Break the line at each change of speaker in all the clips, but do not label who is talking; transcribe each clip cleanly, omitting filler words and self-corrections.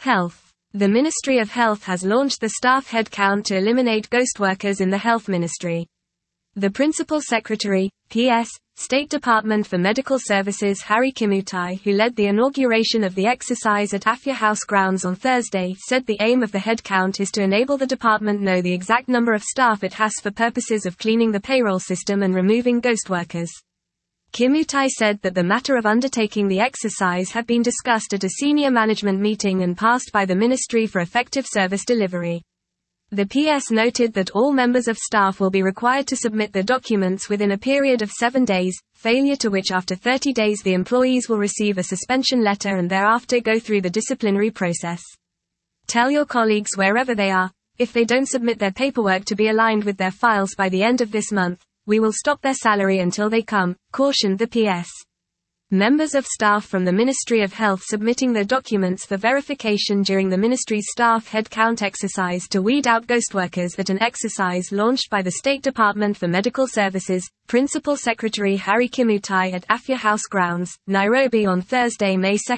Health. The Ministry of Health has launched the staff headcount to eliminate ghost workers in the Health Ministry. The Principal Secretary, PS, State Department for Medical Services Harry Kimutai, who led the inauguration of the exercise at Afya House grounds on Thursday, said the aim of the headcount is to enable the department know the exact number of staff it has for purposes of cleaning the payroll system and removing ghost workers. Kimutai said that the matter of undertaking the exercise had been discussed at a senior management meeting and passed by the Ministry for Effective Service Delivery. The PS noted that all members of staff will be required to submit the documents within a period of 7 days, failure to which after 30 days the employees will receive a suspension letter and thereafter go through the disciplinary process. Tell your colleagues wherever they are, if they don't submit their paperwork to be aligned with their files by the end of this month, we will stop their salary until they come, cautioned the PS. Members of staff from the Ministry of Health submitting their documents for verification during the Ministry's staff headcount exercise to weed out ghost workers at an exercise launched by the State Department for Medical Services, Principal Secretary Harry Kimutai at Afya House grounds, Nairobi on Thursday, May 2,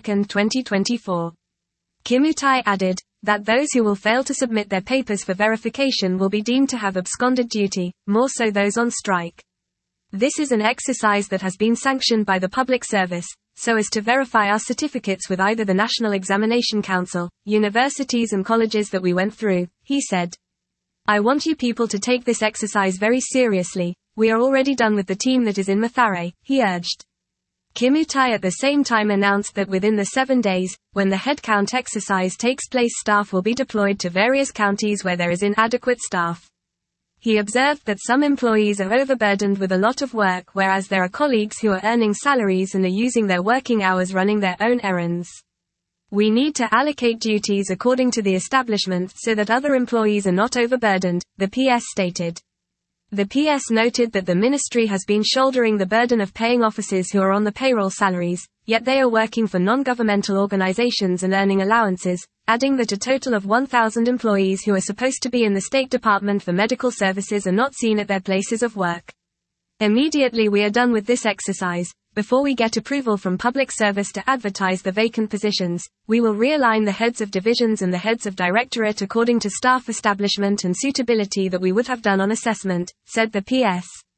2024. Kimutai added that those who will fail to submit their papers for verification will be deemed to have absconded duty, more so those on strike. This is an exercise that has been sanctioned by the Public Service, so as to verify our certificates with either the National Examination Council, universities and colleges that we went through, he said. I want you people to take this exercise very seriously. We are already done with the team that is in Mathare, he urged. Kimutai at the same time announced that within the 7 days, when the headcount exercise takes place, staff will be deployed to various counties where there is inadequate staff. He observed that some employees are overburdened with a lot of work, whereas there are colleagues who are earning salaries and are using their working hours running their own errands. We need to allocate duties according to the establishment so that other employees are not overburdened, the PS stated. The PS noted that the ministry has been shouldering the burden of paying officers who are on the payroll salaries, yet they are working for non-governmental organizations and earning allowances, adding that a total of 1,000 employees who are supposed to be in the State Department for Medical Services are not seen at their places of work. Immediately we are done with this exercise, before we get approval from Public Service to advertise the vacant positions, we will realign the heads of divisions and the heads of directorate according to staff establishment and suitability that we would have done on assessment, said the PS.